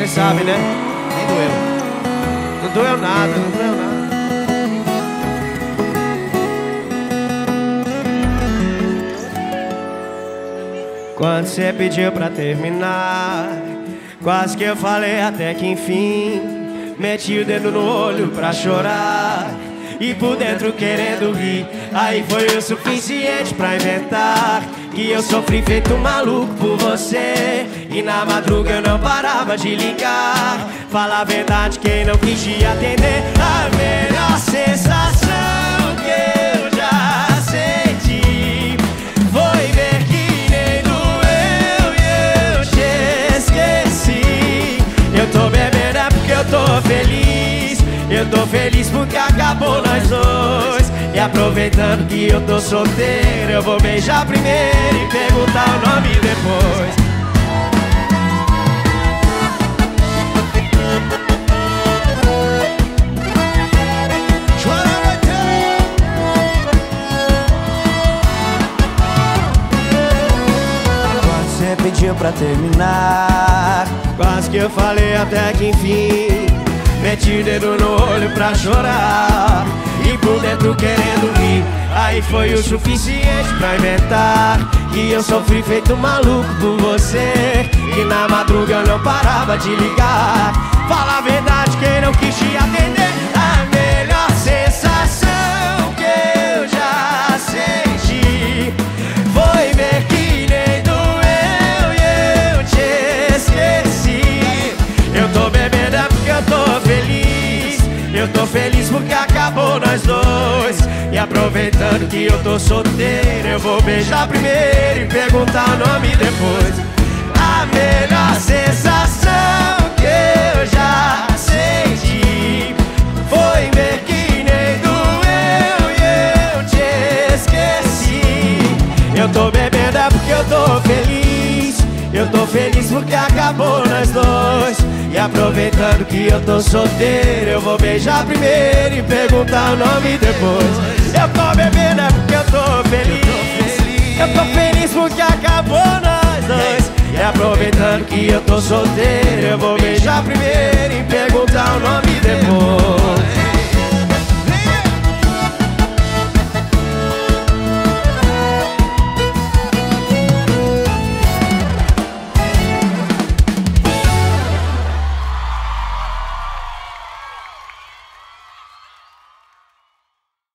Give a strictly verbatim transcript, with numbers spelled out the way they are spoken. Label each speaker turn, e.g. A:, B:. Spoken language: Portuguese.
A: Cê sabe, né? Nem doeu. Não doeu nada, não doeu nada. Quando cê pediu pra terminar, quase que eu falei até que enfim. Meti o dedo no olho pra chorar e por dentro querendo rir. Aí foi o suficiente pra inventar que eu sofri feito um maluco por você. E na madruga eu não parava de ligar. Fala a verdade, quem não quis te atender. A melhor sensação que eu já senti foi ver que nem doeu e eu te esqueci. Eu tô bebendo é porque eu tô feliz. Eu tô feliz porque acabou nós dois. E aproveitando que eu tô solteiro, eu vou beijar primeiro e perguntar o nome depois. Quando você pediu pra terminar, quase que eu falei até que enfim. Meti o dedo no olho pra chorar e por dentro querendo rir. Aí foi o suficiente pra inventar que eu sofri feito maluco por você. E na madruga eu não parava de ligar. Fala a verdade, quem não quis te atender. A melhor sensação que eu já senti foi ver que nem doeu e eu te esqueci. Eu tô bebendo é porque eu tô feliz. Eu tô feliz porque acabou nós dois. E aproveitando que eu tô solteiro, eu vou beijar primeiro e perguntar o nome depois. A melhor sensação que eu já senti foi ver que nem doeu e eu te esqueci. Eu tô bebendo é porque eu tô feliz. Eu tô feliz porque acabou nós dois. E aproveitando que eu tô solteiro, eu vou beijar primeiro e perguntar o nome depois. Eu tô bebendo é porque eu tô feliz. Eu tô feliz porque acabou nós dois. E aproveitando que eu tô solteiro, eu vou beijar primeiro e perguntar o nome depois.